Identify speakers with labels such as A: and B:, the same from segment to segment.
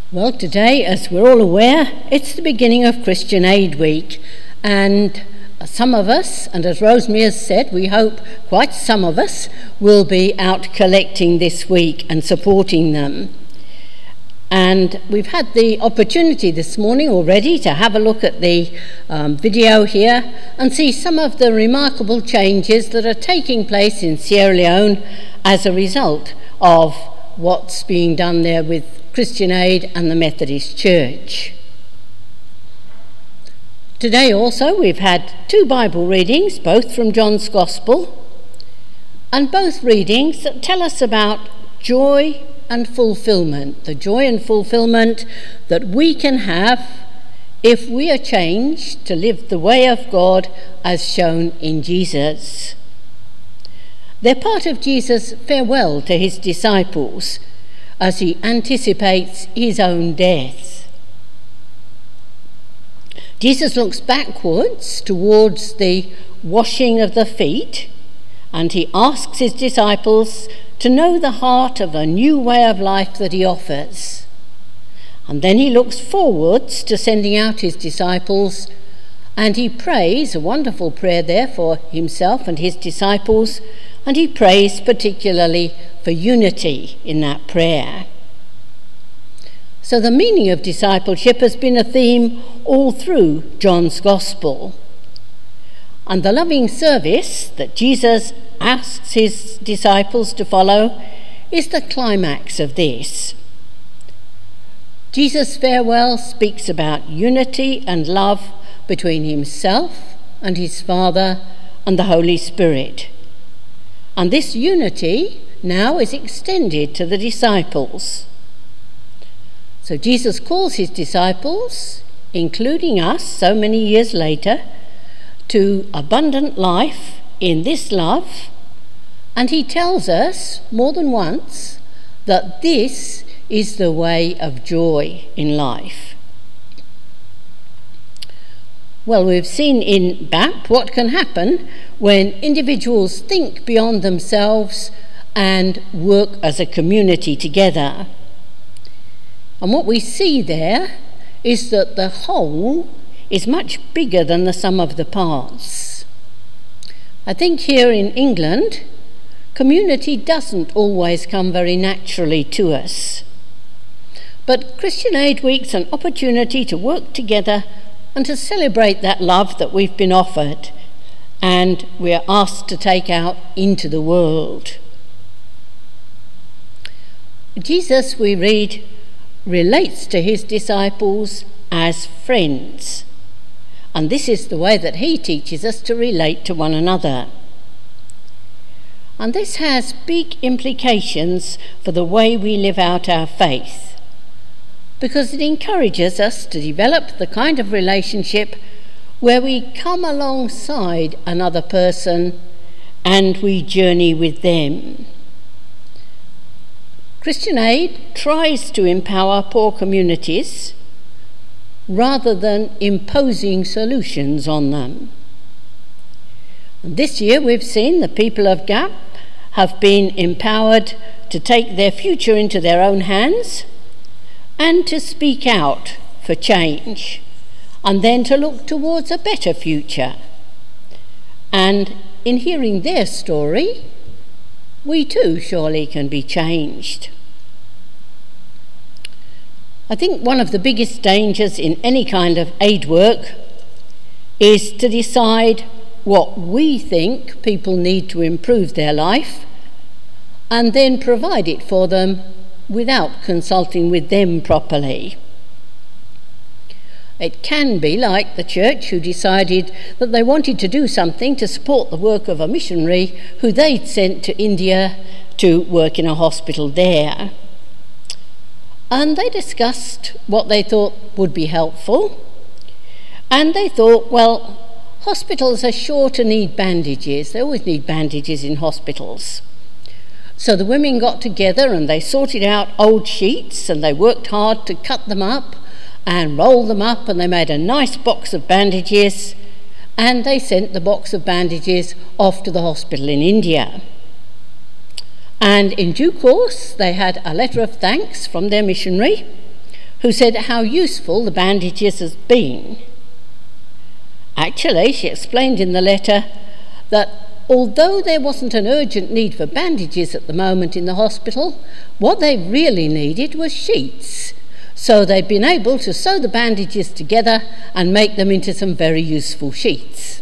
A: Well, today, as we're all aware, it's the beginning of Christian Aid Week, and some of us, and as Rosemary has said, we hope quite some of us will be out collecting this week and supporting them. And we've had the opportunity this morning already to have a look at the video here and see some of the remarkable changes that are taking place in Sierra Leone as a result of what's being done there with Christian Aid and the Methodist Church. Today also we've had two Bible readings, both from John's Gospel, and both readings that tell us about joy and fulfillment, the joy and fulfillment that we can have if we are changed to live the way of God as shown in Jesus. They're part of Jesus' farewell to his disciples as he anticipates his own death. Jesus looks backwards towards the washing of the feet, and he asks his disciples to know the heart of a new way of life that he offers. And then he looks forwards to sending out his disciples, and he prays a wonderful prayer there for himself and his disciples, and he prays particularly for unity in that prayer. So the meaning of discipleship has been a theme all through John's Gospel. And the loving service that Jesus asks his disciples to follow is the climax of this. Jesus' farewell speaks about unity and love between himself and his Father and the Holy Spirit. And this unity now is extended to the disciples. So Jesus calls his disciples, including us so many years later, to abundant life in this love, and he tells us more than once that this is the way of joy in life. Well, we've seen in BAP what can happen when individuals think beyond themselves and work as a community together. And what we see there is that the whole is much bigger than the sum of the parts. I think here in England, community doesn't always come very naturally to us. But Christian Aid Week's an opportunity to work together and to celebrate that love that we've been offered and we're asked to take out into the world. Jesus, we read, relates to his disciples as friends. And this is the way that he teaches us to relate to one another. And this has big implications for the way we live out our faith, because it encourages us to develop the kind of relationship where we come alongside another person and we journey with them. Christian Aid tries to empower poor communities rather than imposing solutions on them. And this year we've seen the people of GAP have been empowered to take their future into their own hands and to speak out for change, and then to look towards a better future. And in hearing their story, we too surely can be changed. I think one of the biggest dangers in any kind of aid work is to decide what we think people need to improve their life and then provide it for them without consulting with them properly. It can be like the church who decided that they wanted to do something to support the work of a missionary who they'd sent to India to work in a hospital there. And they discussed what they thought would be helpful. And they thought, well, hospitals are sure to need bandages. They always need bandages in hospitals. So the women got together and they sorted out old sheets and they worked hard to cut them up and roll them up, and they made a nice box of bandages, and they sent the box of bandages off to the hospital in India. And in due course, they had a letter of thanks from their missionary who said how useful the bandages had been. Actually, she explained in the letter that although there wasn't an urgent need for bandages at the moment in the hospital, what they really needed was sheets. So they'd been able to sew the bandages together and make them into some very useful sheets.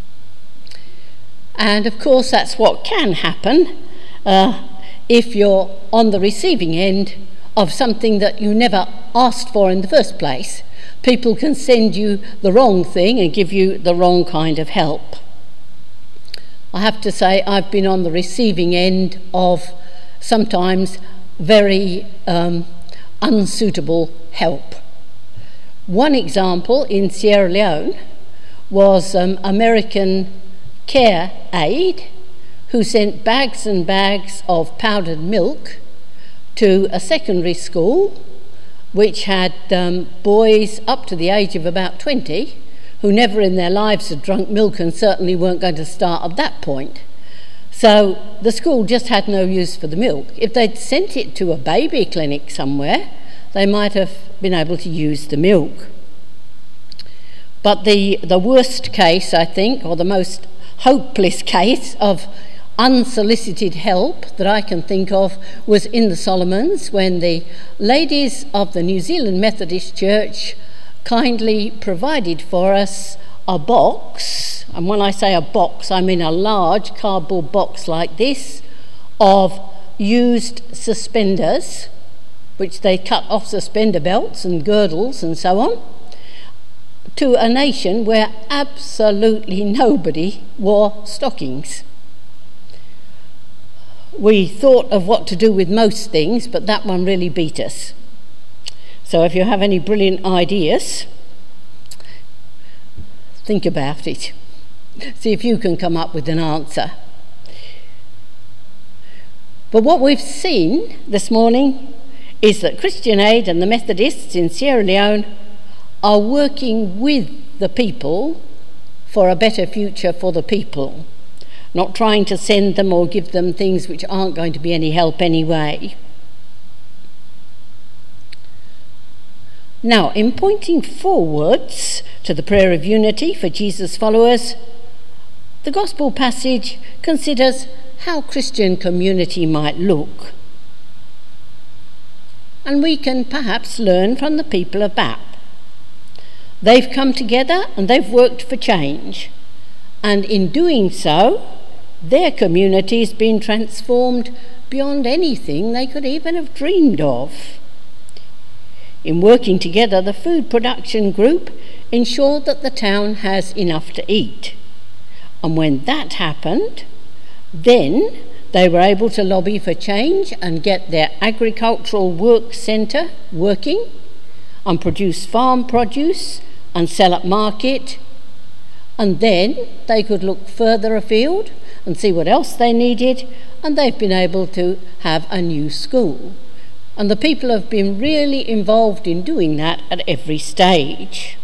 A: And of course, that's what can happen if you're on the receiving end of something that you never asked for in the first place. People can send you the wrong thing and give you the wrong kind of help. I have to say I've been on the receiving end of sometimes very unsuitable help. One example in Sierra Leone was American Care Aid, who sent bags and bags of powdered milk to a secondary school which had boys up to the age of about 20 who never in their lives had drunk milk and certainly weren't going to start at that point. So the school just had no use for the milk. If they'd sent it to a baby clinic somewhere, they might have been able to use the milk. But the worst case, I think, or the most hopeless case of unsolicited help that I can think of was in the Solomons, when the ladies of the New Zealand Methodist Church kindly provided for us a box, and when I say a box, I mean a large cardboard box like this, of used suspenders, which they cut off suspender belts and girdles and so on, to a nation where absolutely nobody wore stockings. We thought of what to do with most things, but that one really beat us. So if you have any brilliant ideas, think about it. See if you can come up with an answer. But what we've seen this morning is that Christian Aid and the Methodists in Sierra Leone are working with the people for a better future for the people, not trying to send them or give them things which aren't going to be any help anyway. Now, in pointing forwards to the prayer of unity for Jesus' followers, the Gospel passage considers how Christian community might look. And we can perhaps learn from the people of BAP. They've come together and they've worked for change. And in doing so, their community has been transformed beyond anything they could even have dreamed of. In working together, the food production group ensured that the town has enough to eat. And when that happened, then they were able to lobby for change and get their agricultural work centre working and produce farm produce and sell at market. And then they could look further afield and see what else they needed, and they've been able to have a new school. And the people have been really involved in doing that at every stage.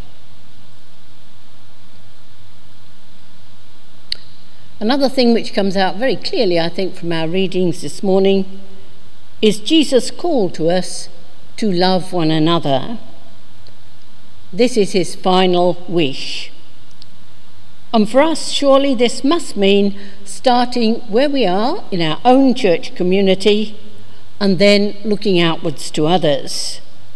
A: Another thing which comes out very clearly, I think, from our readings this morning is Jesus' call to us to love one another. This is his final wish. And for us, surely this must mean starting where we are in our own church community and then looking outwards to others.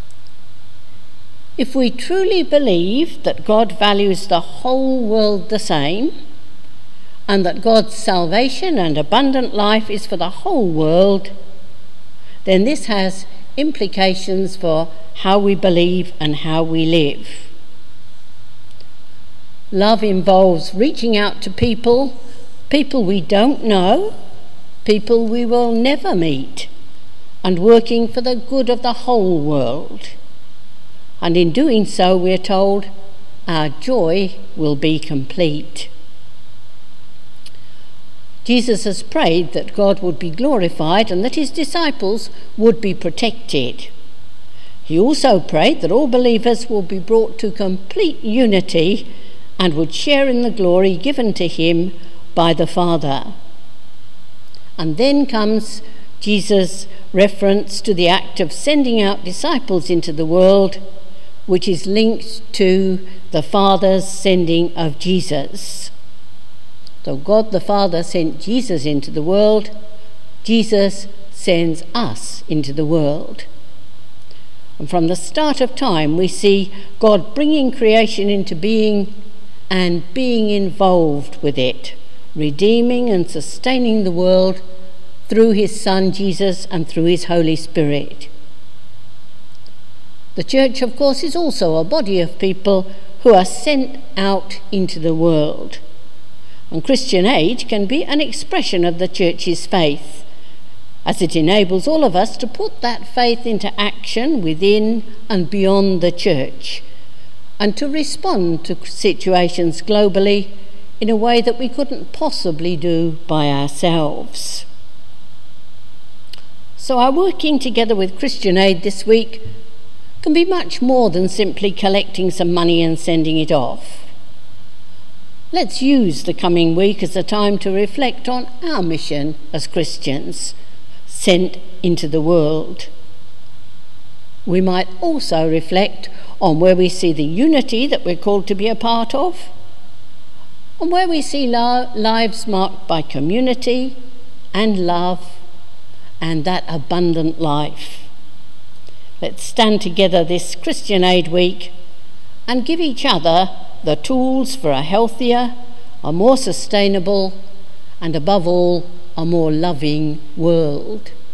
A: If we truly believe that God values the whole world the same, and that God's salvation and abundant life is for the whole world, then this has implications for how we believe and how we live. Love involves reaching out to people we don't know, people we will never meet, and working for the good of the whole world. And in doing so, we're told, our joy will be complete. Jesus has prayed that God would be glorified and that his disciples would be protected. He also prayed that all believers will be brought to complete unity and would share in the glory given to him by the Father. And then comes Jesus' reference to the act of sending out disciples into the world, which is linked to the Father's sending of Jesus. So God the Father sent Jesus into the world, Jesus sends us into the world. And from the start of time, we see God bringing creation into being and being involved with it, redeeming and sustaining the world through his Son Jesus and through his Holy Spirit. The church, of course, is also a body of people who are sent out into the world. And Christian Aid can be an expression of the church's faith, as it enables all of us to put that faith into action within and beyond the church, and to respond to situations globally in a way that we couldn't possibly do by ourselves. So our working together with Christian Aid this week can be much more than simply collecting some money and sending it off. Let's use the coming week as a time to reflect on our mission as Christians, sent into the world. We might also reflect on where we see the unity that we're called to be a part of, and where we see lives marked by community and love and that abundant life. Let's stand together this Christian Aid Week and give each other the tools for a healthier, a more sustainable, and above all, a more loving world.